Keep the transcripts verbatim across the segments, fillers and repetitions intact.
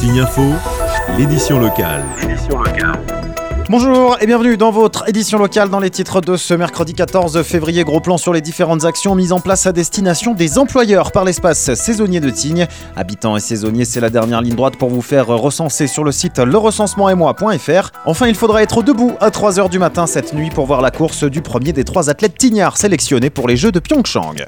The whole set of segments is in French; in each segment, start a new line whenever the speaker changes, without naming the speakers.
Signe Info, l'édition locale.
Bonjour et bienvenue dans votre édition locale. Dans les titres de ce mercredi quatorze février, gros plan sur les différentes actions mises en place à destination des employeurs par l'espace saisonnier de Tignes. Habitants et saisonniers, c'est la dernière ligne droite pour vous faire recenser sur le site le recensement et moi point f r. Enfin, il faudra être debout à trois heures du matin cette nuit pour voir la course du premier des trois athlètes tignards sélectionnés pour les Jeux de Pyeongchang.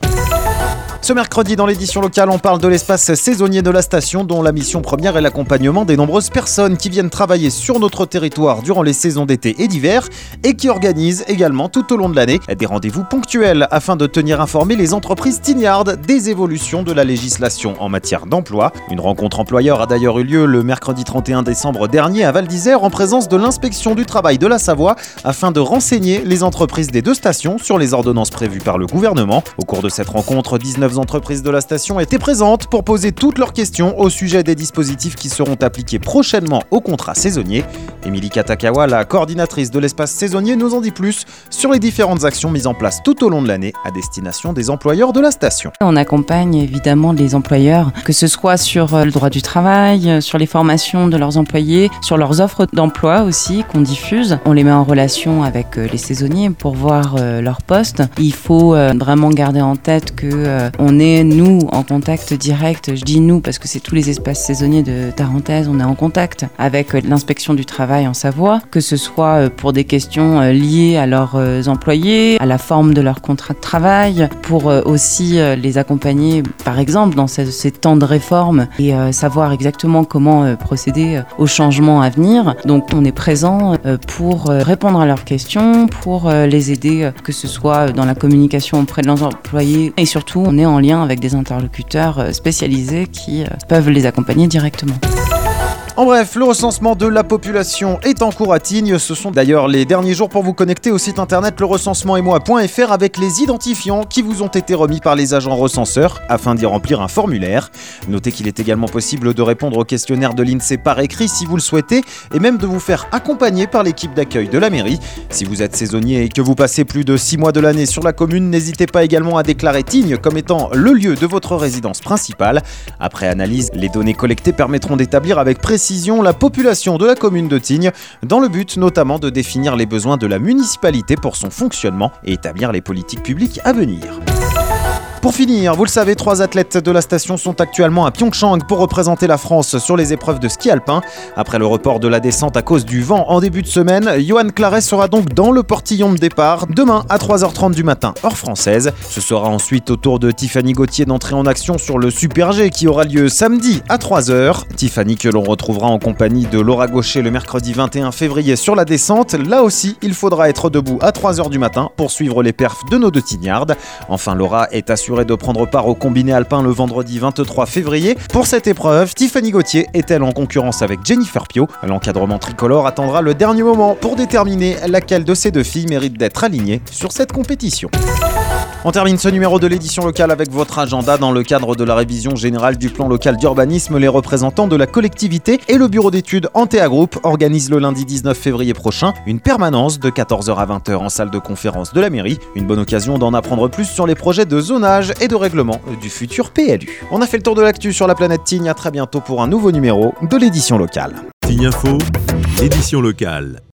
Ce mercredi, dans l'édition locale, on parle de l'espace saisonnier de la station dont la mission première est l'accompagnement des nombreuses personnes qui viennent travailler sur notre territoire durant les saisons d'été et d'hiver et qui organisent également tout au long de l'année des rendez-vous ponctuels afin de tenir informés les entreprises tignardes des évolutions de la législation en matière d'emploi. Une rencontre employeur a d'ailleurs eu lieu le mercredi trente et un décembre dernier à Val d'Isère en présence de l'inspection du travail de la Savoie afin de renseigner les entreprises des deux stations sur les ordonnances prévues par le gouvernement. Au cours de cette rencontre, dix-neuf entreprises de la station étaient présentes pour poser toutes leurs questions au sujet des dispositifs qui seront appliqués prochainement au contrat saisonnier. Émilie Katakawa, la coordinatrice de l'espace saisonnier, nous en dit plus sur les différentes actions mises en place tout au long de l'année à destination des employeurs de la station.
On accompagne évidemment les employeurs, que ce soit sur le droit du travail, sur les formations de leurs employés, sur leurs offres d'emploi aussi qu'on diffuse. On les met en relation avec les saisonniers pour voir leur poste. Il faut vraiment garder en tête que on est, nous, en contact direct. Je dis nous parce que c'est tous les espaces saisonniers de Tarentaise. On est en contact avec l'inspection du travail en Savoie, que ce soit pour des questions liées à leurs employés, à la forme de leur contrat de travail, pour aussi les accompagner, par exemple, dans ces, ces temps de réforme et savoir exactement comment procéder aux changements à venir. Donc, on est présent pour répondre à leurs questions, pour les aider, que ce soit dans la communication auprès de leurs employés et surtout, on est en lien avec des interlocuteurs spécialisés qui peuvent les accompagner directement.
En bref, le recensement de la population est en cours à Tignes. Ce sont d'ailleurs les derniers jours pour vous connecter au site internet le recensement et moi point f r avec les identifiants qui vous ont été remis par les agents recenseurs afin d'y remplir un formulaire. Notez qu'il est également possible de répondre au questionnaire de l'INSEE par écrit si vous le souhaitez et même de vous faire accompagner par l'équipe d'accueil de la mairie. Si vous êtes saisonnier et que vous passez plus de six mois de l'année sur la commune, n'hésitez pas également à déclarer Tignes comme étant le lieu de votre résidence principale. Après analyse, les données collectées permettront d'établir avec précision la population de la commune de Tignes, dans le but notamment de définir les besoins de la municipalité pour son fonctionnement et établir les politiques publiques à venir. Pour finir, vous le savez, trois athlètes de la station sont actuellement à Pyeongchang pour représenter la France sur les épreuves de ski alpin. Après le report de la descente à cause du vent en début de semaine, Johan Claret sera donc dans le portillon de départ demain à trois heures trente du matin, heure française. Ce sera ensuite au tour de Tiffany Gauthier d'entrer en action sur le Super G qui aura lieu samedi à trois heures. Tiffany que l'on retrouvera en compagnie de Laura Gaucher le mercredi vingt et un février sur la descente. Là aussi, il faudra être debout à trois heures du matin pour suivre les perfs de nos deux tignardes. Enfin, Laura est assurée de prendre part au combiné alpin le vendredi vingt-trois février. Pour cette épreuve, Tiffany Gauthier est-elle en concurrence avec Jennifer Pio. L'encadrement tricolore attendra le dernier moment pour déterminer laquelle de ces deux filles mérite d'être alignée sur cette compétition. On termine ce numéro de l'édition locale avec votre agenda. Dans le cadre de la révision générale du plan local d'urbanisme, les représentants de la collectivité et le bureau d'études Antea Group organisent le lundi dix-neuf février prochain une permanence de quatorze heures à vingt heures en salle de conférence de la mairie. Une bonne occasion d'en apprendre plus sur les projets de zonage et de règlement du futur P L U. On a fait le tour de l'actu sur la planète Tignes. À très bientôt pour un nouveau numéro de l'édition locale.
Signe Info, l'édition locale.